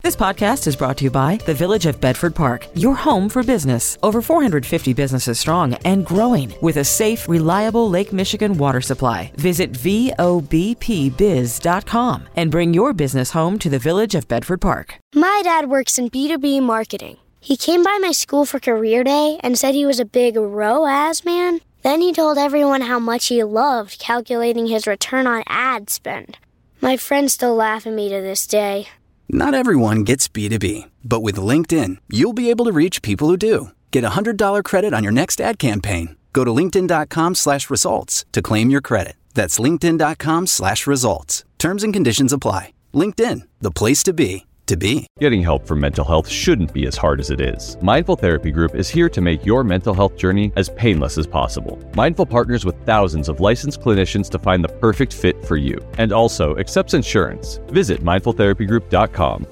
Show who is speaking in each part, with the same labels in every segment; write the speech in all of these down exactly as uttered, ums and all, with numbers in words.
Speaker 1: This podcast is brought to you by the Village of Bedford Park, your home for business. Over four hundred fifty businesses strong and growing with a safe, reliable Lake Michigan water supply. Visit V O B P biz dot com and bring your business home to the Village of Bedford Park.
Speaker 2: My dad works in B two B marketing. He came by my school for career day and said he was a big R O A S man. Then he told everyone how much he loved calculating his return on ad spend. My friends still laugh at me to this day.
Speaker 3: Not everyone gets B two B, but with LinkedIn, you'll be able to reach people who do. Get a one hundred dollars credit on your next ad campaign. Go to linkedin.com slash results to claim your credit. That's linkedin.com slash results. Terms and conditions apply. LinkedIn, the place to be, to be.
Speaker 4: Getting help for mental health shouldn't be as hard as it is. Mindful Therapy Group is here to make your mental health journey as painless as possible. Mindful partners with thousands of licensed clinicians to find the perfect fit for you, and also accepts insurance. Visit mindful therapy group dot com.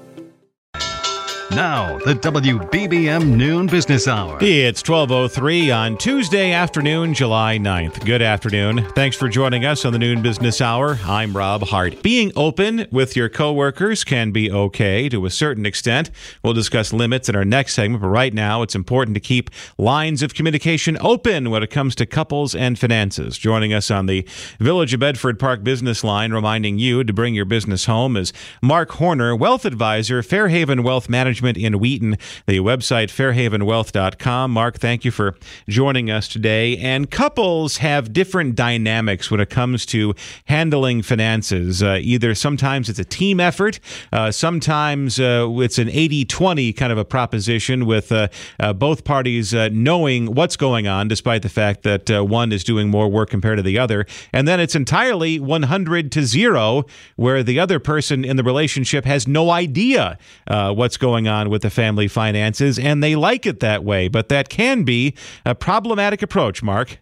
Speaker 5: Now, the W B B M Noon Business Hour.
Speaker 6: It's twelve oh three on Tuesday afternoon, July ninth. Good afternoon. Thanks for joining us on the Noon Business Hour. I'm Rob Hart. Being open with your coworkers can be okay to a certain extent. We'll discuss limits in our next segment, but right now it's important to keep lines of communication open when it comes to couples and finances. Joining us on the Village of Bedford Park business line, reminding you to bring your business home, is Mark Horner, Wealth Advisor, Fairhaven Wealth Management in Wheaton, the website fairhaven wealth dot com. Mark, thank you for joining us today. And couples have different dynamics when it comes to handling finances. Uh, either sometimes it's a team effort, uh, sometimes uh, it's an eighty twenty kind of a proposition with uh, uh, both parties uh, knowing what's going on, despite the fact that uh, one is doing more work compared to the other. And then it's entirely one hundred to zero, where the other person in the relationship has no idea uh, what's going on with the family finances, and they like it that way. But that can be a problematic approach, Mark.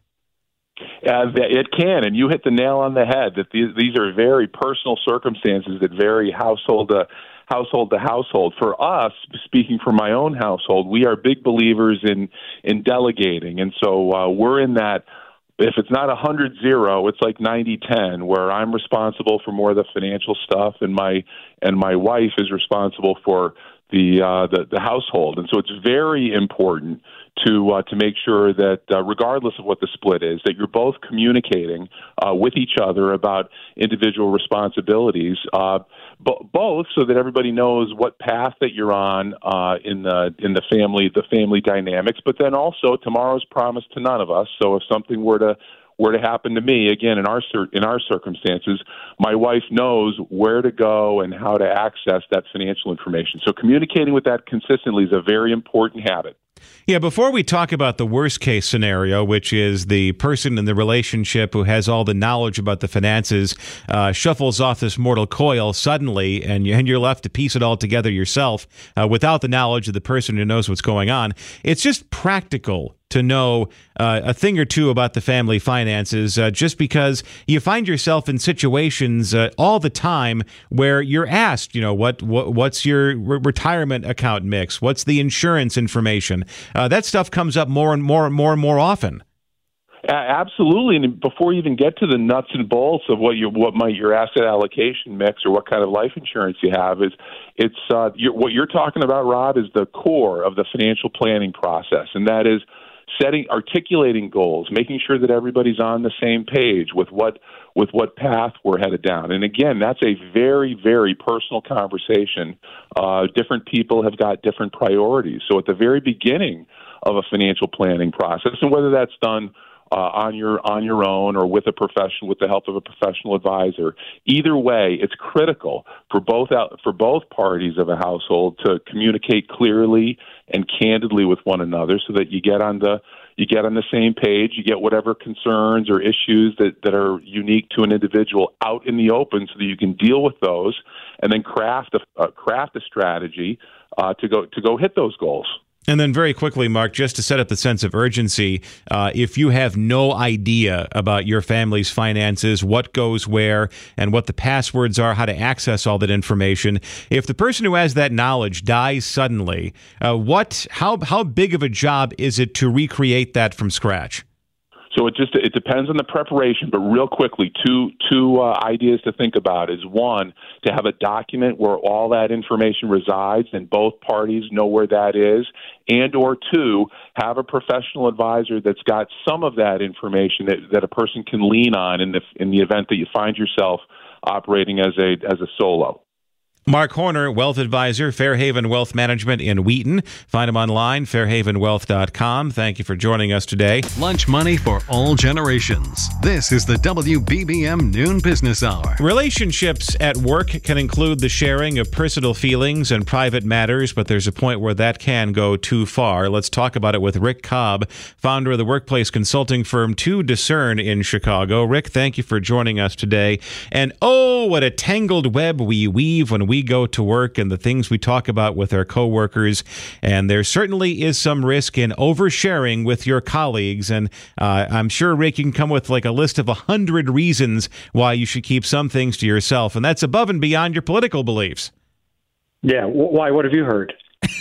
Speaker 7: Uh, it can, and you hit the nail on the head, that these, these are very personal circumstances that vary household to household to household. For us, speaking for my own household, we are big believers in, in delegating, and so uh, we're in that. If it's not one hundred zero, it's like ninety ten, where I'm responsible for more of the financial stuff, and my and my wife is responsible for the uh, the, the household. And so it's very important to uh, to make sure that, uh, regardless of what the split is, that you're both communicating uh, with each other about individual responsibilities, uh, b- both so that everybody knows what path that you're on uh, in the in the family the family dynamics. But then also, tomorrow's promised to none of us. So if something were to were to happen to me, again, in our cir- in our circumstances, my wife knows where to go and how to access that financial information. So communicating with that consistently is a very important habit.
Speaker 6: Yeah, before we talk about the worst case scenario, which is the person in the relationship who has all the knowledge about the finances uh, shuffles off this mortal coil suddenly, and, you, and you're left to piece it all together yourself uh, without the knowledge of the person who knows what's going on. It's just practical to know uh, a thing or two about the family finances, uh, just because you find yourself in situations uh, all the time where you're asked, you know, what, what what's your re- retirement account mix? What's the insurance information? Uh, that stuff comes up more and more and more and more often.
Speaker 7: Uh, absolutely, and before you even get to the nuts and bolts of what your what might your asset allocation mix or what kind of life insurance you have, is it's uh, you're, what you're talking about, Rob, is the core of the financial planning process, and that is setting, articulating goals, making sure that everybody's on the same page with what with what path we're headed down. And again, that's a very, very personal conversation. Uh, different people have got different priorities. So at the very beginning of a financial planning process, and whether that's done Uh, on your on your own or with a professional, with the help of a professional advisor. Either way, it's critical for both out, for both parties of a household to communicate clearly and candidly with one another, so that you get on the you get on the same page. You get whatever concerns or issues that, that are unique to an individual out in the open, so that you can deal with those and then craft a uh, craft a strategy uh, to go to go hit those goals.
Speaker 6: And then very quickly, Mark, just to set up the sense of urgency, uh, if you have no idea about your family's finances, what goes where, and what the passwords are, how to access all that information, if the person who has that knowledge dies suddenly, uh, what, how, how big of a job is it to recreate that from scratch?
Speaker 7: So it just it depends on the preparation, but real quickly, two two uh, ideas to think about is one, to have a document where all that information resides and both parties know where that is, and or two, have a professional advisor that's got some of that information that, that a person can lean on in the in the event that you find yourself operating as a as a solo.
Speaker 6: Mark Horner, Wealth Advisor, Fairhaven Wealth Management in Wheaton. Find him online, fairhaven wealth dot com. Thank you for joining us today.
Speaker 5: Lunch money for all generations. This is the W B B M Noon Business Hour.
Speaker 6: Relationships at work can include the sharing of personal feelings and private matters, but there's a point where that can go too far. Let's talk about it with Rick Cobb, founder of the workplace consulting firm To Discern in Chicago. Rick, thank you for joining us today. And oh, what a tangled web we weave when we We go to work and the things we talk about with our coworkers. And there certainly is some risk in oversharing with your colleagues. And uh, I'm sure, Rick, you can come with like a list of a hundred reasons why you should keep some things to yourself. And that's above and beyond your political beliefs.
Speaker 8: Yeah. Why? What have you heard?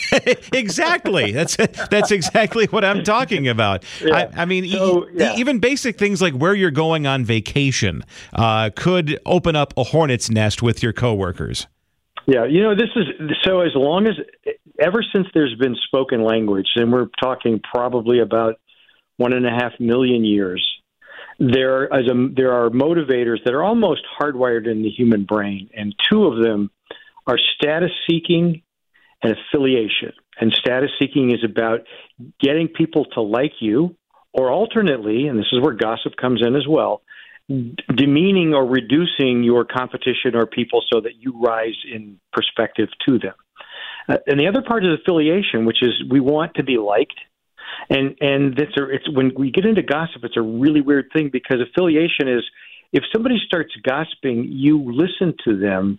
Speaker 6: Exactly. That's that's exactly what I'm talking about. Yeah. I, I mean, so, yeah. e- even basic things like where you're going on vacation uh, could open up a hornet's nest with your coworkers.
Speaker 8: Yeah, you know, this is so as long as ever since there's been spoken language, and we're talking probably about one and a half million years, there as a, there are motivators that are almost hardwired in the human brain, and two of them are status seeking and affiliation. And status seeking is about getting people to like you, or alternately, and this is where gossip comes in as well, demeaning or reducing your competition or people so that you rise in perspective to them. Uh, and the other part is affiliation, which is we want to be liked. And and that's a, it's when we get into gossip, it's a really weird thing because affiliation is if somebody starts gossiping, you listen to them,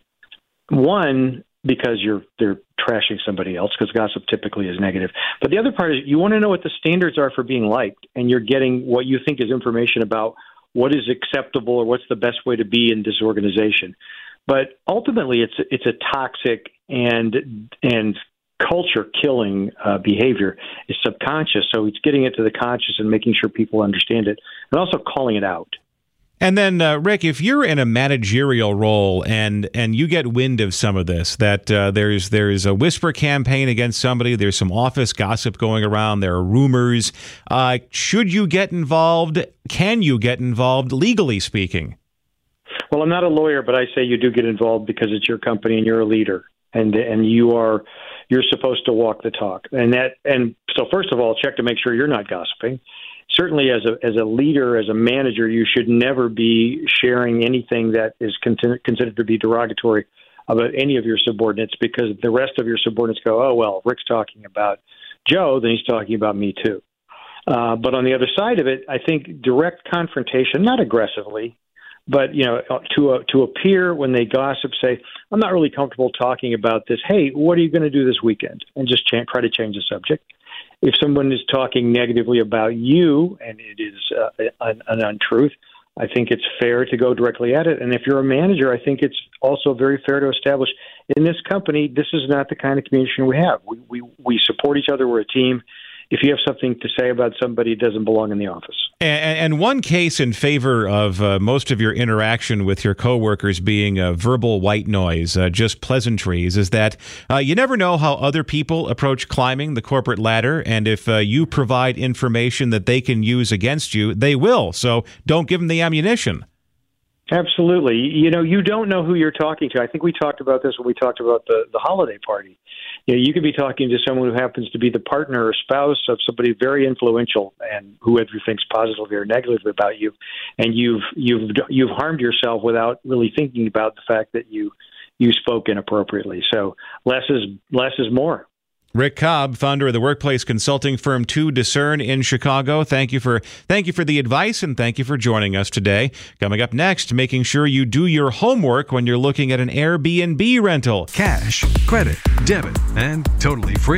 Speaker 8: one, because you're they're trashing somebody else, because gossip typically is negative. But the other part is you want to know what the standards are for being liked, and you're getting what you think is information about what is acceptable or what's the best way to be in this organization. But ultimately, it's it's a toxic and and culture killing uh, behavior. It's subconscious, so it's getting it to the conscious and making sure people understand it, and also calling it out.
Speaker 6: And then, uh, Rick, if you're in a managerial role and and you get wind of some of this, that uh, there's there's a whisper campaign against somebody, there's some office gossip going around, there are rumors, uh, should you get involved? Can you get involved, legally speaking?
Speaker 8: Well, I'm not a lawyer, but I say you do get involved because it's your company and you're a leader, and and you are you're supposed to walk the talk. And that and so first of all, check to make sure you're not gossiping. Certainly, as a as a leader, as a manager, you should never be sharing anything that is con- considered to be derogatory about any of your subordinates, because the rest of your subordinates go, oh, well, Rick's talking about Joe, then he's talking about me too. Uh, but on the other side of it, I think direct confrontation, not aggressively, but you know, to a, to a peer when they gossip, say, I'm not really comfortable talking about this. Hey, what are you going to do this weekend? And just ch- try to change the subject. If someone is talking negatively about you and it is uh, an, an untruth, I think it's fair to go directly at it. And if you're a manager, I think it's also very fair to establish in this company, this is not the kind of communication we have. We, we, we support each other. We're a team. If you have something to say about somebody, it doesn't belong in the office.
Speaker 6: And, and one case in favor of uh, most of your interaction with your coworkers being uh, verbal white noise, uh, just pleasantries, is that uh, you never know how other people approach climbing the corporate ladder. And if uh, you provide information that they can use against you, they will. So don't give them the ammunition.
Speaker 8: Absolutely. You know, you don't know who you're talking to. I think we talked about this when we talked about the, the holiday party. You know, you could be talking to someone who happens to be the partner or spouse of somebody very influential and whoever thinks positively or negatively about you, and you've you've you've harmed yourself without really thinking about the fact that you you spoke inappropriately. So less is less is more.
Speaker 6: Rick Cobb, founder of the workplace consulting firm To Discern in Chicago. Thank you for thank you for the advice, and thank you for joining us today. Coming up next, making sure you do your homework when you're looking at an Airbnb rental.
Speaker 5: Cash, credit, debit, and totally free.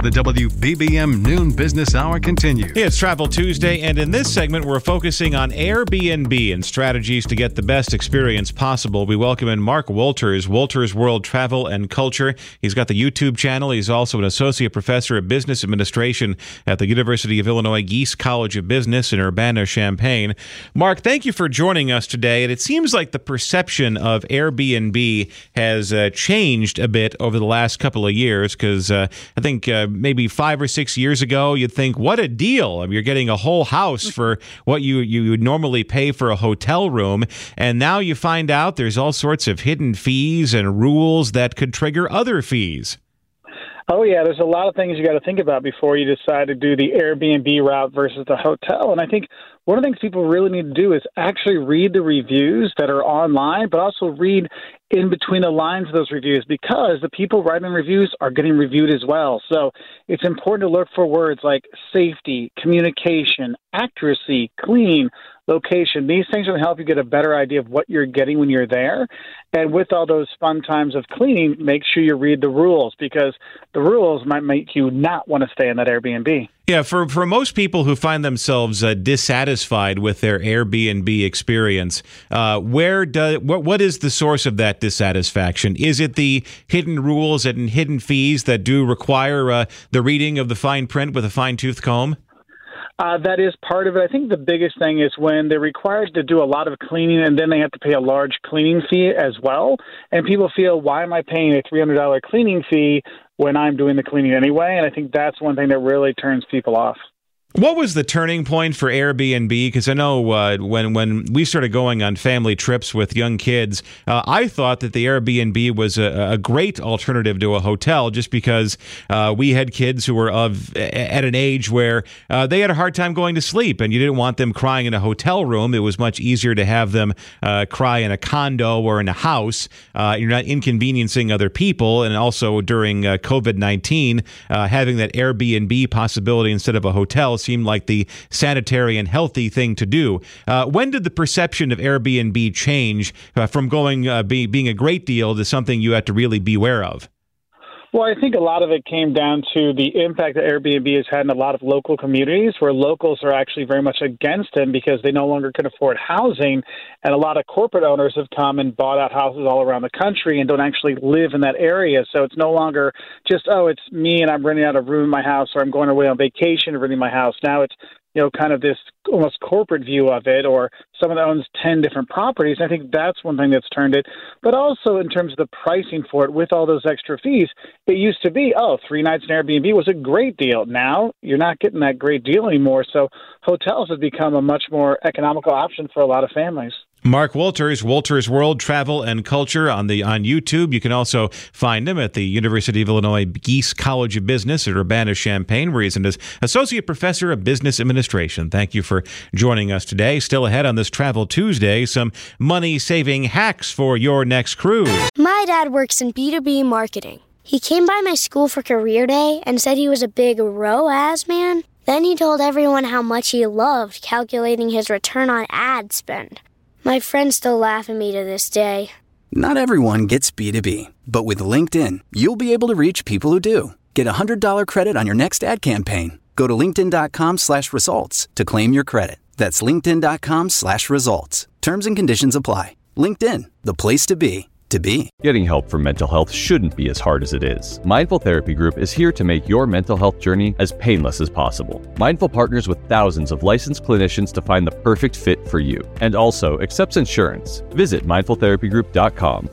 Speaker 5: The W B B M Noon Business Hour continues.
Speaker 6: It's Travel Tuesday, and in this segment, we're focusing on Airbnb and strategies to get the best experience possible. We welcome in Mark Wolters, Wolters World Travel and Culture. He's got the YouTube channel. He's also an associate professor of business administration at the University of Illinois Geese College of Business in Urbana-Champaign. Mark, thank you for joining us today. And it seems like the perception of Airbnb has uh, changed a bit over the last couple of years, because uh, I think uh, maybe five or six years ago, you'd think, what a deal. I mean, you're getting a whole house for what you, you would normally pay for a hotel room. And now you find out there's all sorts of hidden fees and rules that could trigger other fees.
Speaker 9: Oh, yeah, there's a lot of things you got to think about before you decide to do the Airbnb route versus the hotel. And I think one of the things people really need to do is actually read the reviews that are online, but also read in between the lines of those reviews, because the people writing reviews are getting reviewed as well. So it's important to look for words like safety, communication, accuracy, clean, location. These things will help you get a better idea of what you're getting when you're there. And with all those fun times of cleaning, make sure you read the rules, because the rules might make you not want to stay in that Airbnb.
Speaker 6: Yeah, for, for most people who find themselves uh, dissatisfied with their Airbnb experience, uh, where do, what what is the source of that dissatisfaction? Is it the hidden rules and hidden fees that do require uh, the reading of the fine print with a fine-tooth comb?
Speaker 9: Uh, that is part of it. I think the biggest thing is when they're required to do a lot of cleaning and then they have to pay a large cleaning fee as well. And people feel, why am I paying a three hundred dollars cleaning fee when I'm doing the cleaning anyway? And I think that's one thing that really turns people off.
Speaker 6: What was the turning point for Airbnb? Because I know uh, when when we started going on family trips with young kids, uh, I thought that the Airbnb was a, a great alternative to a hotel, just because uh, we had kids who were of at an age where uh, they had a hard time going to sleep, and you didn't want them crying in a hotel room. It was much easier to have them uh, cry in a condo or in a house. Uh, you're not inconveniencing other people, and also during uh, COVID nineteen, uh, having that Airbnb possibility instead of a hotel seemed like the sanitary and healthy thing to do. Uh, when did the perception of Airbnb change uh, from going uh, be, being a great deal to something you had to really beware of?
Speaker 9: Well, I think a lot of it came down to the impact that Airbnb has had in a lot of local communities, where locals are actually very much against them because they no longer can afford housing. And a lot of corporate owners have come and bought out houses all around the country and don't actually live in that area. So it's no longer just, oh, it's me and I'm renting out a room in my house, or I'm going away on vacation and renting my house. Now it's, you know, kind of this almost corporate view of it, or someone that owns ten different properties. I think that's one thing that's turned it. But also in terms of the pricing for it, with all those extra fees, it used to be, oh, three nights in Airbnb was a great deal. Now you're not getting that great deal anymore. So hotels have become a much more economical option for a lot of families.
Speaker 6: Mark Wolters, Wolters World Travel and Culture on the on YouTube. You can also find him at the University of Illinois Geese College of Business at Urbana-Champaign, where he's an associate professor of business administration. Thank you for joining us today. Still ahead on this Travel Tuesday, some money-saving hacks for your next cruise.
Speaker 2: My dad works in B two B marketing. He came by my school for career day and said he was a big R O A S man. Then he told everyone how much he loved calculating his return on ad spend. My friends still laugh at me to this day.
Speaker 3: Not everyone gets B two B, but with LinkedIn, you'll be able to reach people who do. Get a one hundred dollars credit on your next ad campaign. Go to linkedin.com slash results to claim your credit. That's linkedin.com slash results. Terms and conditions apply. LinkedIn, the place to be, to be.
Speaker 4: Getting help for mental health shouldn't be as hard as it is. Mindful Therapy Group is here to make your mental health journey as painless as possible. Mindful partners with thousands of licensed clinicians to find the perfect fit for you, and also accepts insurance. Visit mindful therapy group dot com.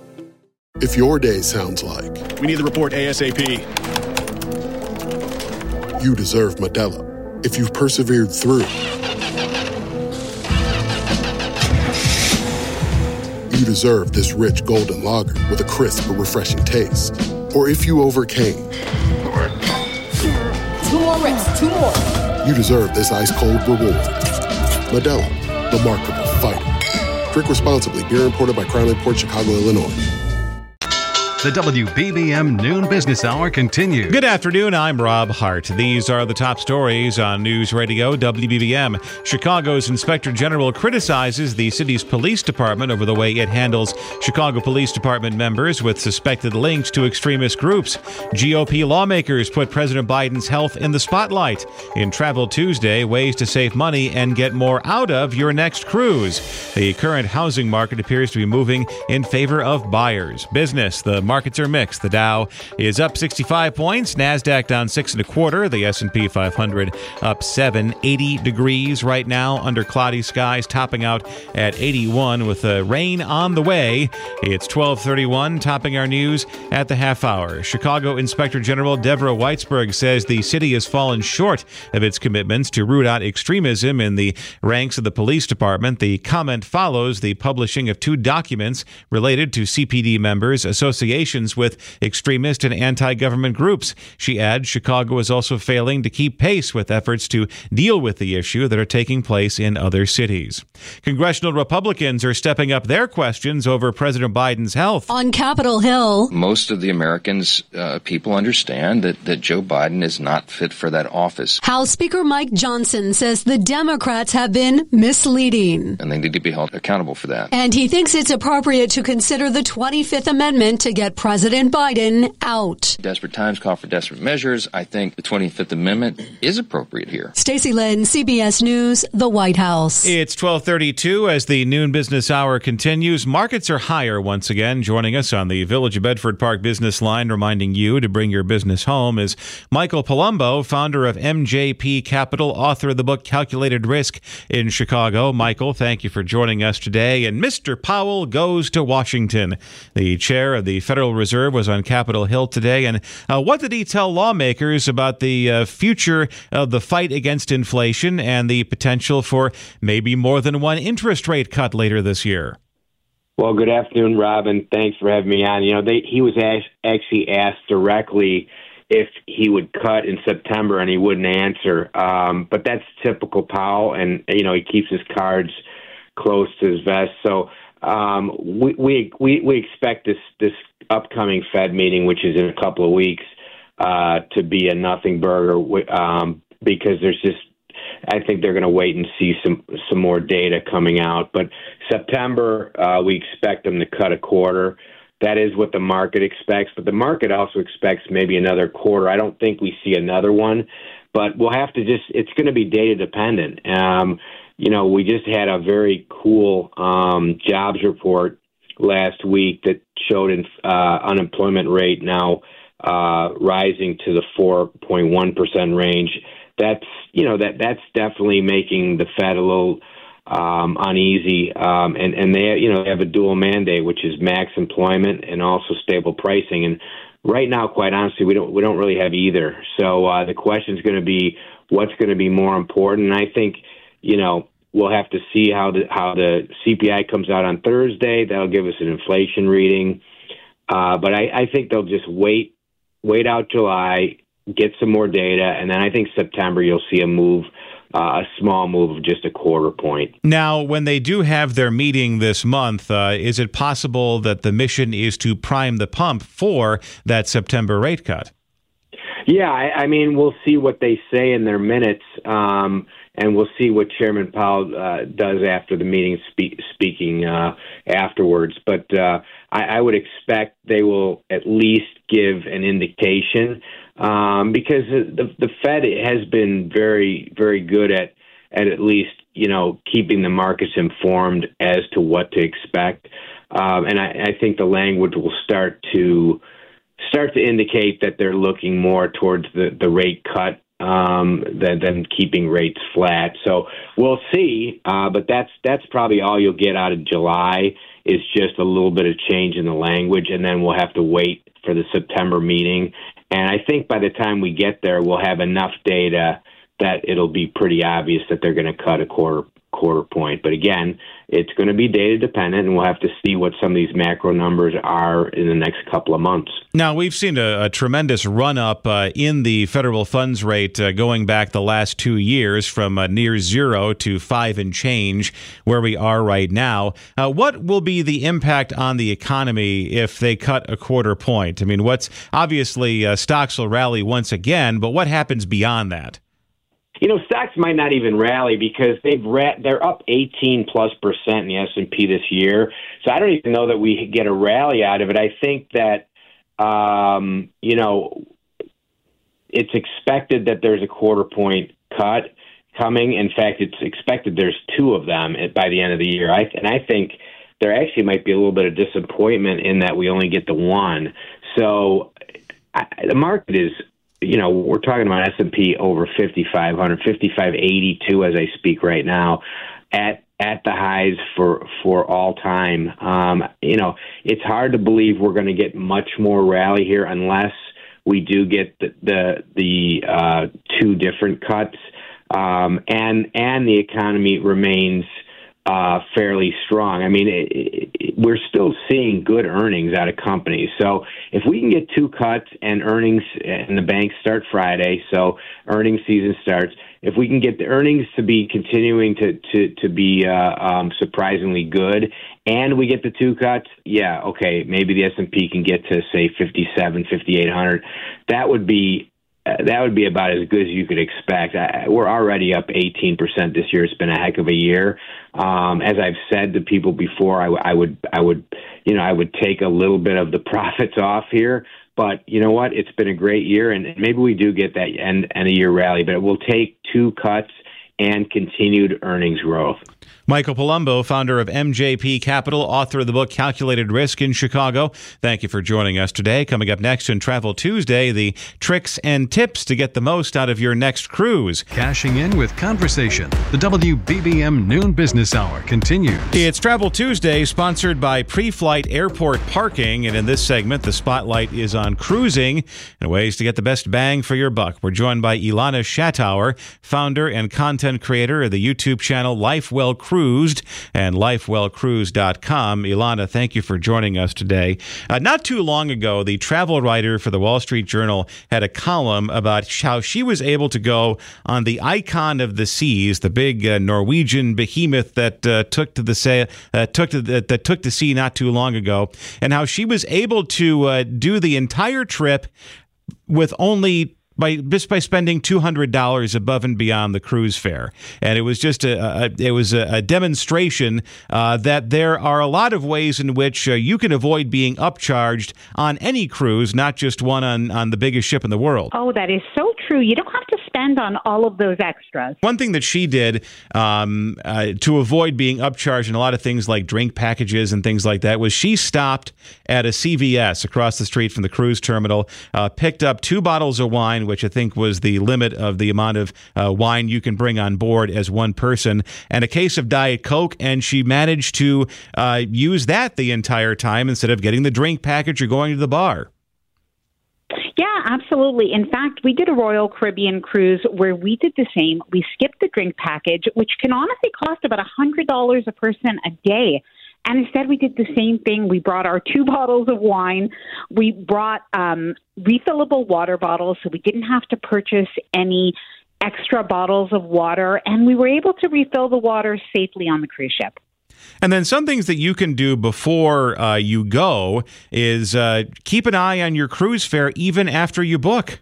Speaker 10: If your day sounds like,
Speaker 11: we need the report ASAP,
Speaker 10: you deserve Modelo. If you've persevered through, you deserve this rich golden lager with a crisp but refreshing taste. Or if you overcame,
Speaker 12: two more reps, two more.
Speaker 10: You deserve this ice cold reward. Modelo, the mark of a fighter. Drink responsibly. Beer imported by Crown Imports, Chicago, Illinois.
Speaker 5: The W B B M Noon Business Hour continues.
Speaker 6: Good afternoon, I'm Rob Hart. These are the top stories on News Radio W B B M. Chicago's Inspector General criticizes the city's police department over the way it handles Chicago Police Department members with suspected links to extremist groups. G O P lawmakers put President Biden's health in the spotlight. In Travel Tuesday, ways to save money and get more out of your next cruise. The current housing market appears to be moving in favor of buyers. Business, the markets are mixed. The Dow is up sixty-five points. NASDAQ down six and a quarter. The S and P five hundred up seven. eighty degrees right now under cloudy skies, topping out at eighty-one with the rain on the way. It's twelve thirty-one, topping our news at the half hour. Chicago Inspector General Deborah Weitzberg says the city has fallen short of its commitments to root out extremism in the ranks of the police department. The comment follows the publishing of two documents related to C P D members' associations with extremist and anti-government groups. She adds Chicago is also failing to keep pace with efforts to deal with the issue that are taking place in other cities. Congressional Republicans are stepping up their questions over President Biden's health.
Speaker 11: On Capitol Hill,
Speaker 12: most of the Americans, uh, people understand that, that Joe Biden is not fit for that office.
Speaker 11: House Speaker Mike Johnson says the Democrats have been misleading,
Speaker 12: and they need to be held accountable for that.
Speaker 11: And he thinks it's appropriate to consider the twenty-fifth Amendment to get President Biden out.
Speaker 12: Desperate times call for desperate measures. I think the twenty-fifth Amendment is appropriate here.
Speaker 11: Stacey Lynn, C B S News, the White House.
Speaker 6: It's twelve thirty-two as the noon business hour continues. Markets are higher once again. Joining us on the Village of Bedford Park business line, reminding you to bring your business home, is Michael Palumbo, founder of M J P Capital, author of the book Calculated Risk in Chicago. Michael, thank you for joining us today. And Mister Powell goes to Washington. The chair of the Federal Reserve was on Capitol Hill today. And uh, what did he tell lawmakers about the uh, future of the fight against inflation and the potential for maybe more than one interest rate cut later this year?
Speaker 13: Well, good afternoon, Rob, and thanks for having me on. You know, they, he was asked, actually asked directly if he would cut in September, and he wouldn't answer. Um, but that's typical Powell, and, you know, he keeps his cards close to his vest. So um, we, we we we expect this this upcoming Fed meeting, which is in a couple of weeks, uh, to be a nothing burger um, because there's just, I think they're going to wait and see some some more data coming out. But September, uh, we expect them to cut a quarter. That is what the market expects. But the market also expects maybe another quarter. I don't think we see another one, but we'll have to just, it's going to be data dependent. Um, you know, we just had a very cool um, jobs report last week that showed an uh, unemployment rate now uh, rising to the four point one percent range. That's, you know, that that's definitely making the Fed a little um, uneasy. Um, and, and they, you know, they have a dual mandate, which is max employment and also stable pricing. And right now, quite honestly, we don't we don't really have either. So uh, the question is going to be what's going to be more important. And I think, you know, we'll have to see how the how the C P I comes out on Thursday. That'll give us an inflation reading. Uh, but I, I think they'll just wait wait out July, get some more data, and then I think September you'll see a move, uh, a small move of just a quarter point.
Speaker 6: Now, when they do have their meeting this month, uh, is it possible that the mission is to prime the pump for that September rate cut?
Speaker 13: Yeah, I, I mean, we'll see what they say in their minutes, um, and we'll see what Chairman Powell uh, does after the meeting, spe- speaking uh, afterwards. But uh, I, I would expect they will at least give an indication, um, because the, the Fed has been very, very good at, at at least, you know, keeping the markets informed as to what to expect. Um, and I, I think the language will start to start to indicate that they're looking more towards the, the rate cut um, than, than keeping rates flat. So we'll see, uh, but that's that's probably all you'll get out of July is just a little bit of change in the language, and then we'll have to wait for the September meeting. And I think by the time we get there, we'll have enough data that it'll be pretty obvious that they're going to cut a quarter quarter point. But again, it's going to be data dependent, and we'll have to see what some of these macro numbers are in the next couple of months.
Speaker 6: Now, we've seen a, a tremendous run-up uh, in the federal funds rate uh, going back the last two years from uh, near zero to five and change, where we are right now. Uh, what will be the impact on the economy if they cut a quarter point? I mean, what's obviously uh, stocks will rally once again, but what happens beyond that?
Speaker 13: You know, stocks might not even rally because they've ra- they're up eighteen plus percent in the S and P this year. So I don't even know that we get a rally out of it. I think that, um, you know, it's expected that there's a quarter point cut coming. In fact, it's expected there's two of them by the end of the year. I, and I think there actually might be a little bit of disappointment in that we only get the one. So I, the market is, you know, we're talking about S and P over fifty-five hundred, fifty-five eighty-two as I speak right now, at at the highs for for all time. Um, you know, it's hard to believe we're going to get much more rally here unless we do get the the, the uh, two different cuts, um, and and the economy remains uh, fairly strong. I mean, it, it, we're still seeing good earnings out of companies. So if we can get two cuts and earnings, and the banks start Friday, so earnings season starts, if we can get the earnings to be continuing to, to, to be uh, um, surprisingly good, and we get the two cuts, yeah, okay, maybe the S and P can get to, say, fifty-seven, fifty-eight hundred. That would be Uh, that would be about as good as you could expect. I, we're already up eighteen percent this year. It's been a heck of a year. Um, as I've said to people before, I, w- I would, I would, you know, I would take a little bit of the profits off here. But you know what? It's been a great year, and maybe we do get that end, end of year rally. But it will take two cuts and continued earnings growth.
Speaker 6: Michael Palumbo, founder of M J P Capital, author of the book Calculated Risk in Chicago. Thank you for joining us today. Coming up next in Travel Tuesday, the tricks and tips to get the most out of your next cruise.
Speaker 5: Cashing in with conversation. The W B B M Noon Business Hour continues.
Speaker 6: It's Travel Tuesday, sponsored by Pre-Flight Airport Parking. And in this segment, the spotlight is on cruising and ways to get the best bang for your buck. We're joined by Ilana Shatauer, founder and content creator of the YouTube channel Life Well Cruised and life well cruised dot com. Ilana, thank you for joining us today. Uh, not too long ago, the travel writer for the Wall Street Journal had a column about how she was able to go on the Icon of the Seas, the big uh, Norwegian behemoth that uh, took to the say, uh, took to the, that took to sea not too long ago, and how she was able to uh, do the entire trip with only by just by spending two hundred dollars above and beyond the cruise fare. And it was just a, a it was a, a demonstration uh, that there are a lot of ways in which uh, you can avoid being upcharged on any cruise, not just one on, on the biggest ship in the world.
Speaker 14: Oh, that is so true. You don't have to spend on all of those extras.
Speaker 6: One thing that she did um, uh, to avoid being upcharged in a lot of things like drink packages and things like that was she stopped at a C V S across the street from the cruise terminal, uh, picked up two bottles of wine, which I think was the limit of the amount of uh, wine you can bring on board as one person, and a case of Diet Coke, and she managed to uh, use that the entire time instead of getting the drink package or going to the bar.
Speaker 14: Yeah, absolutely. In fact, we did a Royal Caribbean cruise where we did the same. We skipped the drink package, which can honestly cost about one hundred dollars a person a day. And instead, we did the same thing. We brought our two bottles of wine. We brought um, refillable water bottles, so we didn't have to purchase any extra bottles of water. And we were able to refill the water safely on the cruise ship.
Speaker 6: And then some things that you can do before uh, you go is uh, keep an eye on your cruise fare even after you book.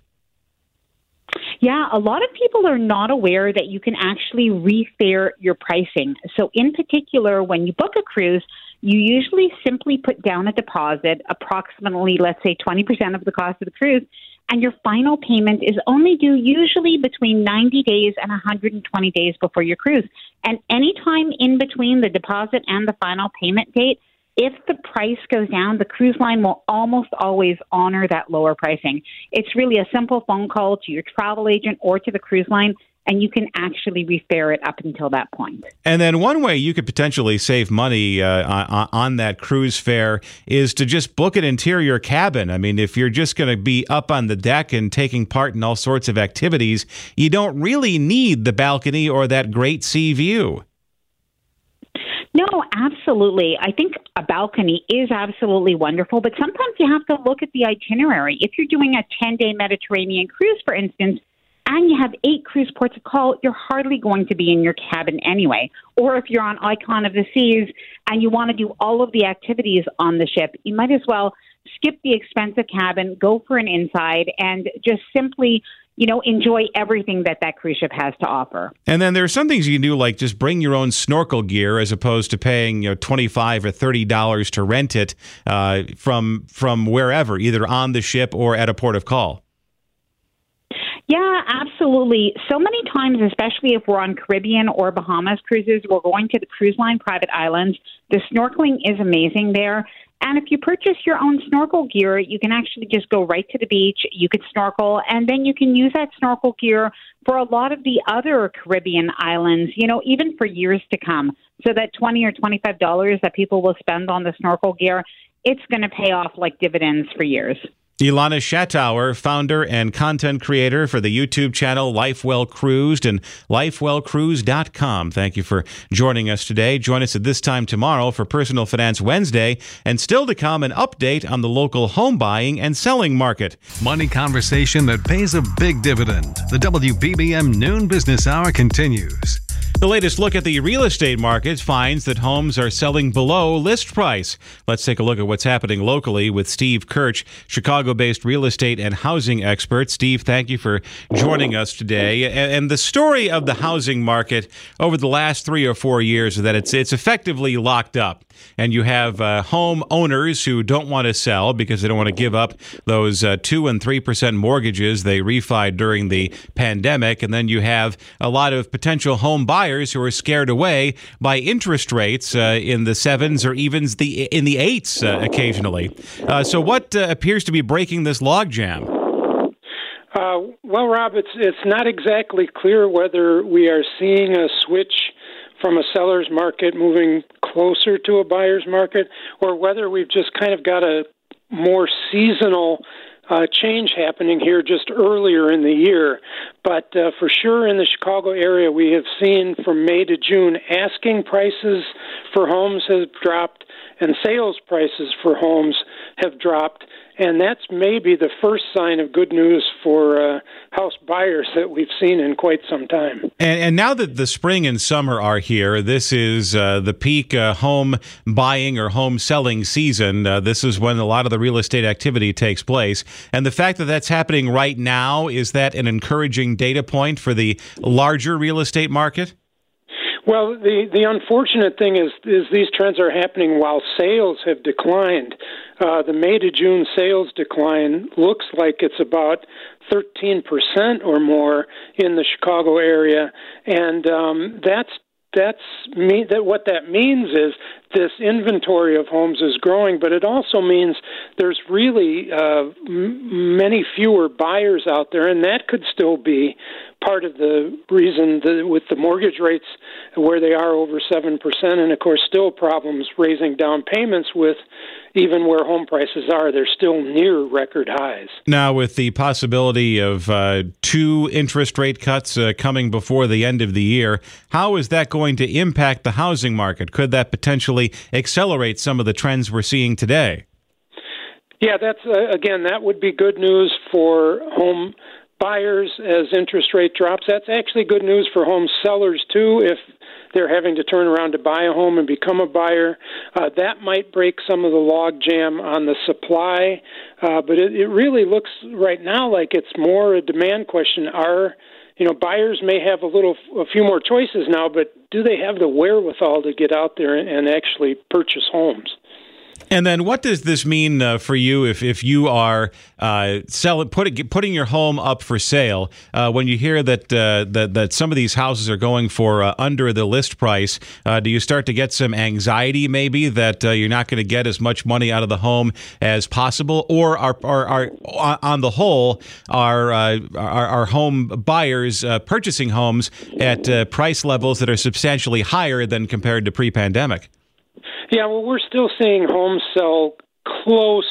Speaker 14: Yeah, a lot of people are not aware that you can actually refare your pricing. So in particular, when you book a cruise, you usually simply put down a deposit, approximately, let's say, twenty percent of the cost of the cruise, and your final payment is only due usually between ninety days and one hundred twenty days before your cruise. And any time in between the deposit and the final payment date, if the price goes down, the cruise line will almost always honor that lower pricing. It's really a simple phone call to your travel agent or to the cruise line, and you can actually refare it up until that point.
Speaker 6: And then one way you could potentially save money uh, on, on that cruise fare is to just book an interior cabin. I mean, if you're just going to be up on the deck and taking part in all sorts of activities, you don't really need the balcony or that great sea view.
Speaker 14: No, absolutely. I think a balcony is absolutely wonderful, but sometimes you have to look at the itinerary. If you're doing a ten-day Mediterranean cruise, for instance, and you have eight cruise ports of call, you're hardly going to be in your cabin anyway. Or if you're on Icon of the Seas and you want to do all of the activities on the ship, you might as well skip the expensive cabin, go for an inside, and just simply, you know, enjoy everything that that cruise ship has to offer.
Speaker 6: And then there are some things you can do, like just bring your own snorkel gear as opposed to paying, you know, twenty-five or thirty dollars to rent it uh, from from wherever, either on the ship or at a port of call.
Speaker 14: Yeah, absolutely. So many times, especially if we're on Caribbean or Bahamas cruises, we're going to the cruise line private islands. The snorkeling is amazing there. And if you purchase your own snorkel gear, you can actually just go right to the beach. You could snorkel, and then you can use that snorkel gear for a lot of the other Caribbean islands, you know, even for years to come. So that twenty dollars or twenty-five dollars that people will spend on the snorkel gear, it's going to pay off like dividends for years.
Speaker 6: Ilana Shattower, founder and content creator for the YouTube channel Life Well Cruised and life well cruise dot com. Thank you for joining us today. Join us at this time tomorrow for Personal Finance Wednesday, and still to come, an update on the local home buying and selling market.
Speaker 5: Money conversation that pays a big dividend. The W B B M Noon Business Hour continues.
Speaker 6: The latest look at the real estate market finds that homes are selling below list price. Let's take a look at what's happening locally with Steve Kirch, Chicago-based real estate and housing expert. Steve, thank you for joining us today. And the story of the housing market over the last three or four years is that it's it's effectively locked up. And you have uh, home owners who don't want to sell because they don't want to give up those uh, two and three percent mortgages they refied during the pandemic. And then you have a lot of potential home buyers who are scared away by interest rates uh, in the sevens or even the in the eights uh, occasionally. Uh, so what uh, appears to be breaking this logjam?
Speaker 15: Uh, well, Rob, it's it's not exactly clear whether we are seeing a switch from a seller's market moving closer to a buyer's market, or whether we've just kind of got a more seasonal uh, change happening here just earlier in the year. But uh, for sure in the Chicago area, we have seen from May to June, asking prices for homes have dropped and sales prices for homes have dropped. And that's maybe the first sign of good news for uh, house buyers that we've seen in quite some time.
Speaker 6: And, and now that the spring and summer are here, this is uh, the peak uh, home buying or home selling season. Uh, this is when a lot of the real estate activity takes place. And the fact that that's happening right now, is that an encouraging data point for the larger real estate market?
Speaker 15: Well, the, the unfortunate thing is is these trends are happening while sales have declined. Uh, the May to June sales decline looks like it's about thirteen percent or more in the Chicago area, and um, that's that's me. That what that means is this inventory of homes is growing, but it also means there's really uh, m- many fewer buyers out there, and that could still be part of the reason that with the mortgage rates where they are over seven percent, and of course still problems raising down payments with even where home prices are, they're still near record highs.
Speaker 6: Now, with the possibility of uh, two interest rate cuts uh, coming before the end of the year, how is that going to impact the housing market? Could that potentially accelerate some of the trends we're seeing today?
Speaker 15: Yeah, that's uh, again, that would be good news for home buyers as interest rate drops. That's actually good news for home sellers, too, if they're having to turn around to buy a home and become a buyer. Uh, that might break some of the log jam on the supply, uh, but it, it really looks right now like it's more a demand question. Are, you know, buyers may have a little, a few more choices now, but do they have the wherewithal to get out there and, and actually purchase homes?
Speaker 6: And then what does this mean uh, for you if, if you are uh, selling, putting, putting your home up for sale? Uh, when you hear that, uh, that that some of these houses are going for uh, under the list price, uh, do you start to get some anxiety maybe that uh, you're not going to get as much money out of the home as possible? Or are, are, are on the whole, are, uh, are, are home buyers uh, purchasing homes at uh, price levels that are substantially higher than compared to pre-pandemic?
Speaker 15: Yeah, well, we're still seeing homes sell close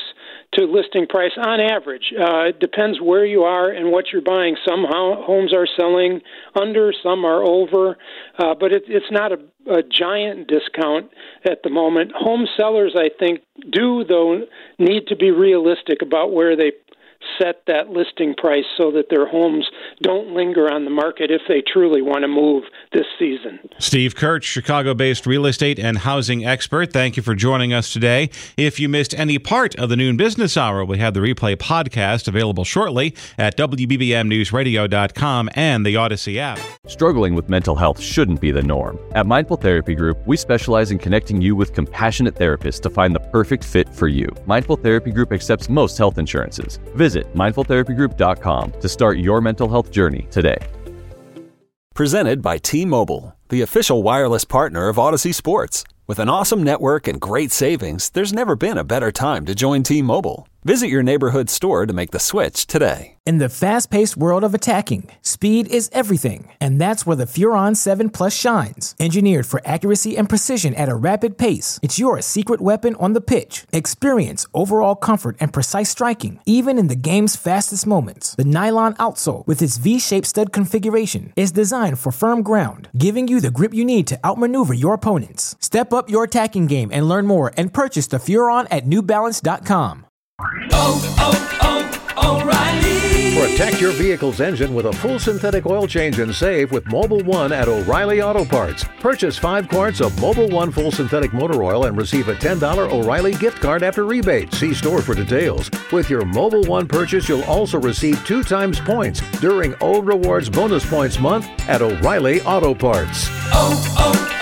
Speaker 15: to listing price on average. Uh, it depends where you are and what you're buying. Some ho- homes are selling under, some are over, uh, but it, it's not a, a giant discount at the moment. Home sellers, I think, do, though, need to be realistic about where they set that listing price so that their homes don't linger on the market if they truly want to move this season.
Speaker 6: Steve Kirch, Chicago-based real estate and housing expert, thank you for joining us today. If you missed any part of the Noon Business Hour, we have the replay podcast available shortly at W B B M news radio dot com and the Odyssey app.
Speaker 4: Struggling with mental health shouldn't be the norm. At Mindful Therapy Group, we specialize in connecting you with compassionate therapists to find the perfect fit for you. Mindful Therapy Group accepts most health insurances. Visit mindful therapy group dot com to start your mental health journey today.
Speaker 16: Presented by T-Mobile, the official wireless partner of Odyssey Sports. With an awesome network and great savings, there's never been a better time to join T-Mobile. Visit your neighborhood store to make the switch today.
Speaker 17: In the fast-paced world of attacking, speed is everything, and that's where the Furon seven Plus shines. Engineered for accuracy and precision at a rapid pace, it's your secret weapon on the pitch. Experience overall comfort and precise striking, even in the game's fastest moments. The nylon outsole, with its V-shaped stud configuration, is designed for firm ground, giving you the grip you need to outmaneuver your opponents. Step up your attacking game and learn more and purchase the Furon at new balance dot com.
Speaker 18: Oh, oh, oh, O'Reilly! Protect your vehicle's engine with a full synthetic oil change and save with Mobil one at O'Reilly Auto Parts. Purchase five quarts of Mobil one full synthetic motor oil and receive a ten dollars O'Reilly gift card after rebate. See store for details. With your Mobil one purchase, you'll also receive two times points during O Rewards Bonus Points Month at O'Reilly Auto Parts.
Speaker 19: Oh,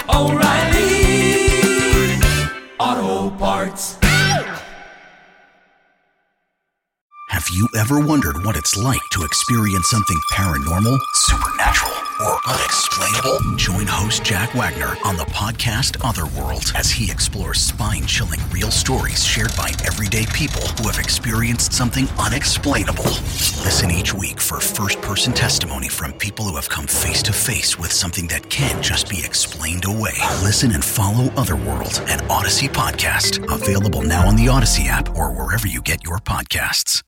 Speaker 19: oh, oh, O'Reilly Auto Parts.
Speaker 20: Have you ever wondered what it's like to experience something paranormal, supernatural, or unexplainable? Join host Jack Wagner on the podcast Otherworld as he explores spine-chilling real stories shared by everyday people who have experienced something unexplainable. Listen each week for first-person testimony from people who have come face-to-face with something that can't just be explained away. Listen and follow Otherworld, an Odyssey podcast, available now on the Odyssey app or wherever you get your podcasts.